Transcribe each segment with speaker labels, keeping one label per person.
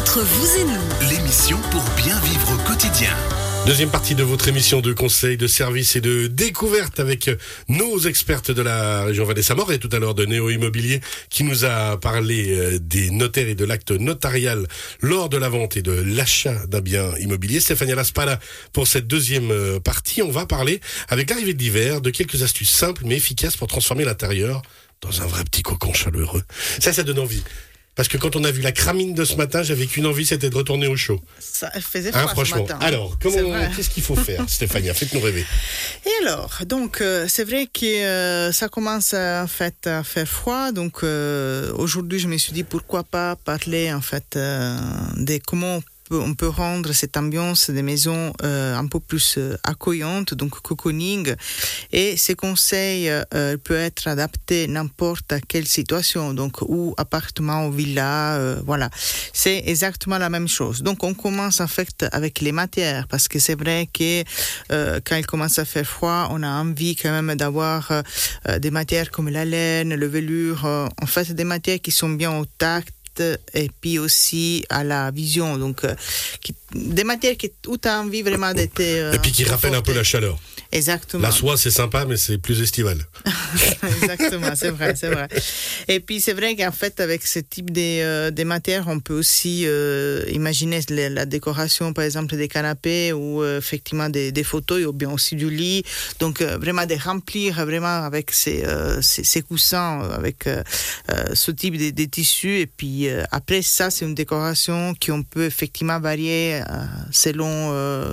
Speaker 1: Entre vous et nous,
Speaker 2: l'émission pour bien vivre au quotidien.
Speaker 3: Deuxième partie de votre émission de conseils, de services et de découvertes avec nos expertes de la région Valais-Samor et tout à l'heure de Néo Immobilier qui nous a parlé des notaires et de l'acte notarial lors de la vente et de l'achat d'un bien immobilier. Stéphania Laspala pour cette deuxième partie. On va parler avec l'arrivée de l'hiver de quelques astuces simples mais efficaces pour transformer l'intérieur dans un vrai petit cocon chaleureux. Ça donne envie. Parce que quand on a vu la cramine de ce matin, j'avais qu'une envie, c'était de retourner au chaud.
Speaker 1: Ça faisait froid
Speaker 3: franchement.
Speaker 1: ce matin.
Speaker 3: Alors, qu'est-ce qu'il faut faire, Stéphania? Faites-nous rêver.
Speaker 1: Et alors, donc, c'est vrai que ça commence en fait à faire froid. Donc, aujourd'hui, je me suis dit pourquoi pas parler en fait de comment on peut rendre cette ambiance des maisons un peu plus accueillante, donc cocooning. Et ces conseils peuvent être adaptés à n'importe quelle situation, donc ou appartement ou villa, voilà. C'est exactement la même chose. Donc on commence en fait avec les matières, parce que c'est vrai que quand il commence à faire froid, on a envie quand même d'avoir des matières comme la laine, le velours, en fait des matières qui sont bien au tact, et puis aussi à la vision, donc des matières où tu as envie vraiment d'être
Speaker 3: et puis qui rappellent un peu la chaleur.
Speaker 1: Exactement.
Speaker 3: La soie c'est sympa mais c'est plus estival.
Speaker 1: Exactement, c'est vrai. Et puis c'est vrai qu'en fait avec ce type de matières on peut aussi imaginer la décoration par exemple des canapés ou effectivement des fauteuils ou bien aussi du lit, donc vraiment de remplir vraiment avec ces coussins avec ce type de tissus. Et puis après ça c'est une décoration qu'on peut effectivement varier selon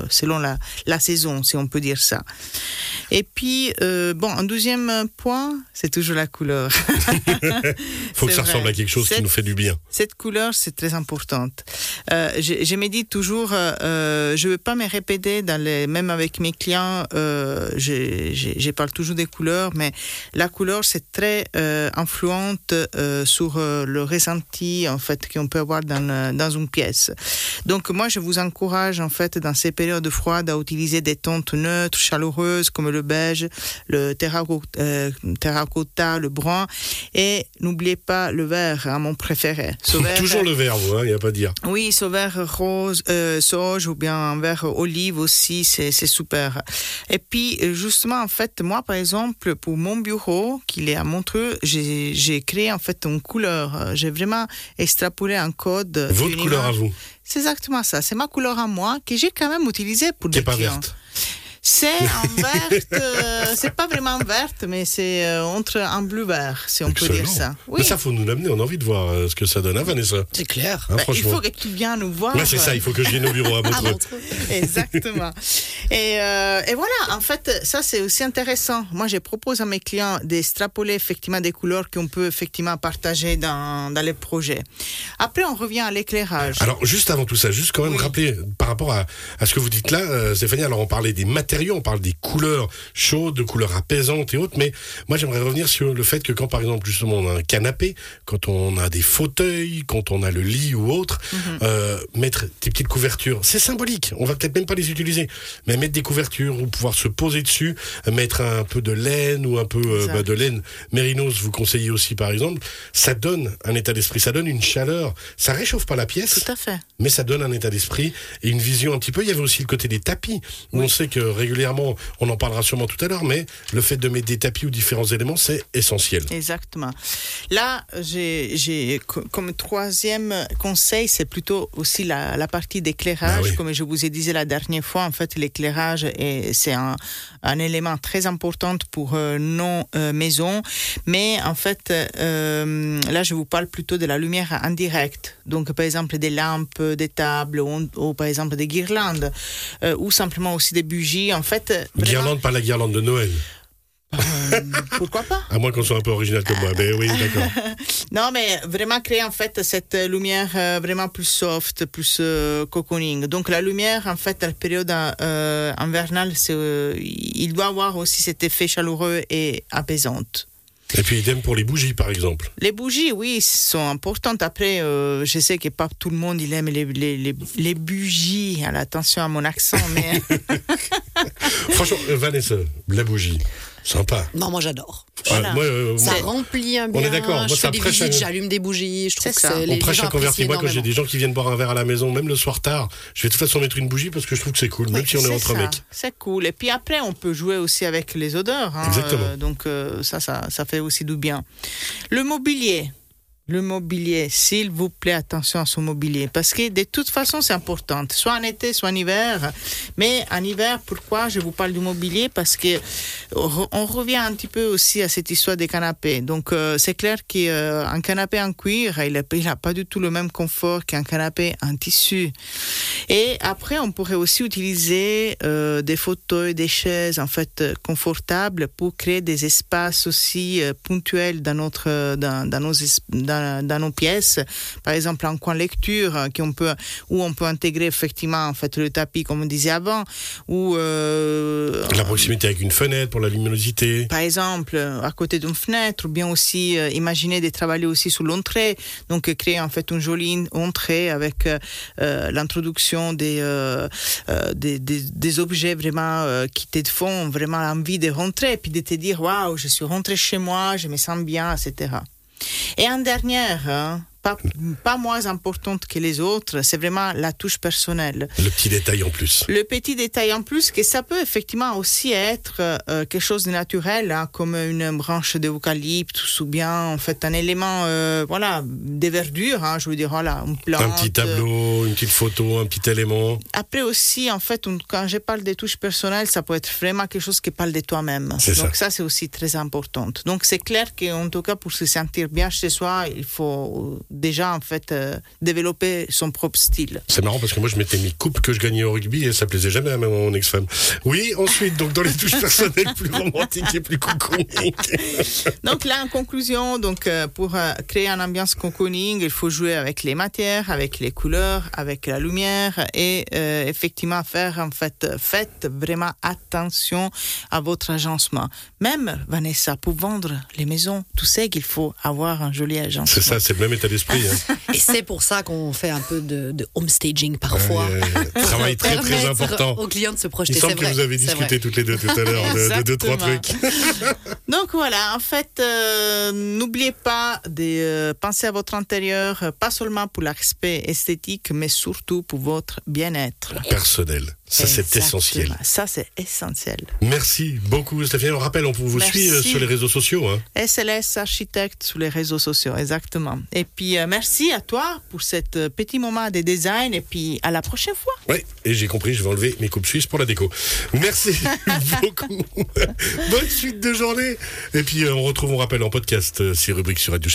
Speaker 1: la saison, si on peut dire ça. Et puis un deuxième point, c'est toujours la couleur.
Speaker 3: Faut que ça ressemble à quelque chose qui nous fait du bien.
Speaker 1: Cette couleur, c'est très importante. Je me dis toujours, je veux pas me répéter même avec mes clients, je parle toujours des couleurs, mais la couleur, c'est très influente sur le ressenti en fait qu'on peut avoir dans une pièce. Donc moi, je vous encourage en fait dans ces périodes froides à utiliser des teintes neutres, chaleureuses comme le beige, le terracotta, le brun, et n'oubliez pas le vert, mon préféré.
Speaker 3: Toujours le vert, il n'y a pas à dire.
Speaker 1: Oui, ce vert rose, sauge ou bien un vert olive aussi, c'est super. Et puis justement en fait moi par exemple pour mon bureau qui est à Montreux, j'ai créé en fait une couleur. J'ai vraiment extrapolé un code.
Speaker 3: Votre couleur
Speaker 1: image.
Speaker 3: À vous.
Speaker 1: C'est exactement ça. C'est ma couleur à moi que j'ai quand même utilisée pour des clients. Qui n'est pas verte. C'est en verte, c'est pas vraiment verte, mais c'est entre un bleu-vert, si on peut dire ça.
Speaker 3: Oui. Mais ça, faut nous l'amener, on a envie de voir ce que ça donne, hein, Vanessa?
Speaker 1: C'est clair. Il faut que tu viennes nous voir.
Speaker 3: Ouais, c'est ça, il faut que je vienne au bureau à Montreux.
Speaker 1: Exactement. Et voilà, en fait, ça c'est aussi intéressant. Moi, je propose à mes clients d'extrapoler effectivement des couleurs qu'on peut effectivement partager dans les projets. Après, on revient à l'éclairage.
Speaker 3: Alors, juste avant tout ça, juste quand même rappeler par rapport à ce que vous dites là, Stéphanie, alors on parlait des matériaux, on parle des couleurs chaudes, de couleurs apaisantes et autres, mais moi j'aimerais revenir sur le fait que quand par exemple justement on a un canapé, quand on a des fauteuils, quand on a le lit ou autre, mettre des petites couvertures, c'est symbolique, on va peut-être même pas les utiliser, mais mettre des couvertures ou pouvoir se poser dessus, mettre un peu de laine ou un peu de laine mérinos, vous conseillez aussi par exemple, ça donne un état d'esprit, ça donne une chaleur, ça réchauffe pas la pièce,
Speaker 1: tout à fait,
Speaker 3: mais ça donne un état d'esprit et une vision un petit peu. Il y avait aussi le côté des tapis, où on sait que régulièrement, on en parlera sûrement tout à l'heure, mais le fait de mettre des tapis ou différents éléments, c'est essentiel.
Speaker 1: Exactement. Là, j'ai comme troisième conseil, c'est plutôt aussi la partie d'éclairage. Comme je vous ai dit la dernière fois, en fait, l'éclairage, c'est un élément très important pour nos maisons. Mais en fait, là, je vous parle plutôt de la lumière indirecte. Donc, par exemple, des lampes, des tables, ou par exemple des guirlandes, ou simplement aussi des bougies. En fait, vraiment...
Speaker 3: Guirlande, pas la guirlande de Noël.
Speaker 1: Pourquoi pas?
Speaker 3: À moins qu'on soit un peu original comme moi. Mais oui, d'accord.
Speaker 1: Non, mais vraiment créer en fait cette lumière vraiment plus soft, plus cocooning. Donc la lumière, en fait, à la période hivernale, il doit avoir aussi cet effet chaleureux et apaisante.
Speaker 3: Et puis idem pour les bougies, par exemple.
Speaker 1: Les bougies, oui, sont importantes. Après, je sais que pas tout le monde il aime les bougies. Alors, attention à mon accent, mais...
Speaker 3: Franchement, Vanessa, la bougie. Sympa.
Speaker 4: Non, moi j'adore.
Speaker 1: Voilà.
Speaker 4: Ça remplit un bien.
Speaker 3: On est d'accord. Moi,
Speaker 4: Je
Speaker 3: ça
Speaker 4: fais des
Speaker 3: prêche
Speaker 4: visites,
Speaker 3: un-
Speaker 4: j'allume des bougies. Je trouve
Speaker 1: C'est
Speaker 4: que
Speaker 1: ça.
Speaker 4: les
Speaker 3: On prêche
Speaker 4: gens
Speaker 3: un converti.
Speaker 4: apprécient
Speaker 3: Moi, quand j'ai
Speaker 4: énormément.
Speaker 3: des gens qui viennent boire un verre à la maison, même le soir tard, je vais de toute façon mettre une bougie parce que je trouve que c'est cool, même si on est entre
Speaker 1: ça.
Speaker 3: mecs.
Speaker 1: C'est cool. Et puis après, on peut jouer aussi avec les odeurs.
Speaker 3: Exactement.
Speaker 1: Donc ça fait aussi du bien. Le mobilier. Le mobilier, s'il vous plaît, attention à son mobilier, parce que de toute façon, c'est important, soit en été, soit en hiver. Mais en hiver, pourquoi je vous parle du mobilier? Parce que on revient un petit peu aussi à cette histoire des canapés. Donc, c'est clair qu'un canapé en cuir, il n'a pas du tout le même confort qu'un canapé en tissu. Et après, on pourrait aussi utiliser des fauteuils, des chaises, en fait, confortables pour créer des espaces aussi ponctuels dans nos pièces, par exemple un coin lecture où on peut intégrer effectivement en fait le tapis comme on disait avant, ou
Speaker 3: La proximité avec une fenêtre pour la luminosité.
Speaker 1: par exemple à côté d'une fenêtre, ou bien aussi imaginer de travailler aussi sur l'entrée, donc créer en fait une jolie entrée avec l'introduction des objets vraiment qui te font vraiment envie de rentrer, puis de te dire waouh, je suis rentré chez moi, je me sens bien, etc. Et en dernière, pas moins importante que les autres, c'est vraiment la touche personnelle.
Speaker 3: Le petit détail en plus.
Speaker 1: Le petit détail en plus, que ça peut effectivement aussi être quelque chose de naturel, comme une branche d'eucalypte, ou bien en fait un élément de verdure, je veux dire, voilà, une plante.
Speaker 3: Un petit tableau, une petite photo, un petit élément.
Speaker 1: Après aussi, en fait, quand je parle des touches personnelles, ça peut être vraiment quelque chose qui parle de toi-même.
Speaker 3: C'est
Speaker 1: Donc
Speaker 3: ça.
Speaker 1: ça, c'est aussi très important. Donc c'est clair qu'en tout cas, pour se sentir bien chez soi, il faut déjà en fait développer son propre style.
Speaker 3: C'est marrant parce que moi je m'étais mis coupe que je gagnais au rugby et ça plaisait jamais à mon ex-femme. Oui, ensuite, donc dans les touches personnelles plus romantiques et plus cocooning.
Speaker 1: Donc là, en conclusion, pour créer une ambiance cocooning, il faut jouer avec les matières, avec les couleurs, avec la lumière et effectivement faites vraiment attention à votre agencement. Même, Vanessa, pour vendre les maisons, tu sais qu'il faut avoir un joli agencement.
Speaker 3: C'est ça, c'est le même état d'esprit.
Speaker 4: Et c'est pour ça qu'on fait un peu de homestaging parfois.
Speaker 3: Travail très très
Speaker 4: Permettre
Speaker 3: important.
Speaker 4: aux clients de se projeter.
Speaker 3: Il semble
Speaker 4: C'est
Speaker 3: que
Speaker 4: vrai,
Speaker 3: vous avez
Speaker 4: c'est
Speaker 3: discuté
Speaker 4: vrai.
Speaker 3: toutes les deux tout à l'heure de deux, trois trucs.
Speaker 1: Donc voilà, en fait, n'oubliez pas de penser à votre intérieur, pas seulement pour l'aspect esthétique, mais surtout pour votre bien-être.
Speaker 3: Personnel, ça c'est
Speaker 1: Exactement.
Speaker 3: essentiel.
Speaker 1: Ça, c'est essentiel.
Speaker 3: Merci beaucoup Stéphanie. On rappelle, on vous
Speaker 1: Merci.
Speaker 3: suit sur les réseaux sociaux.
Speaker 1: SLS Architecte sur les réseaux sociaux, exactement. Et puis, merci à toi pour ce petit moment de design et puis à la prochaine fois.
Speaker 3: Oui, et j'ai compris, je vais enlever mes coupes suisses pour la déco. Merci beaucoup. Bonne suite de journée. Et puis on retrouve, on rappelle en podcast, ces rubriques sur Radio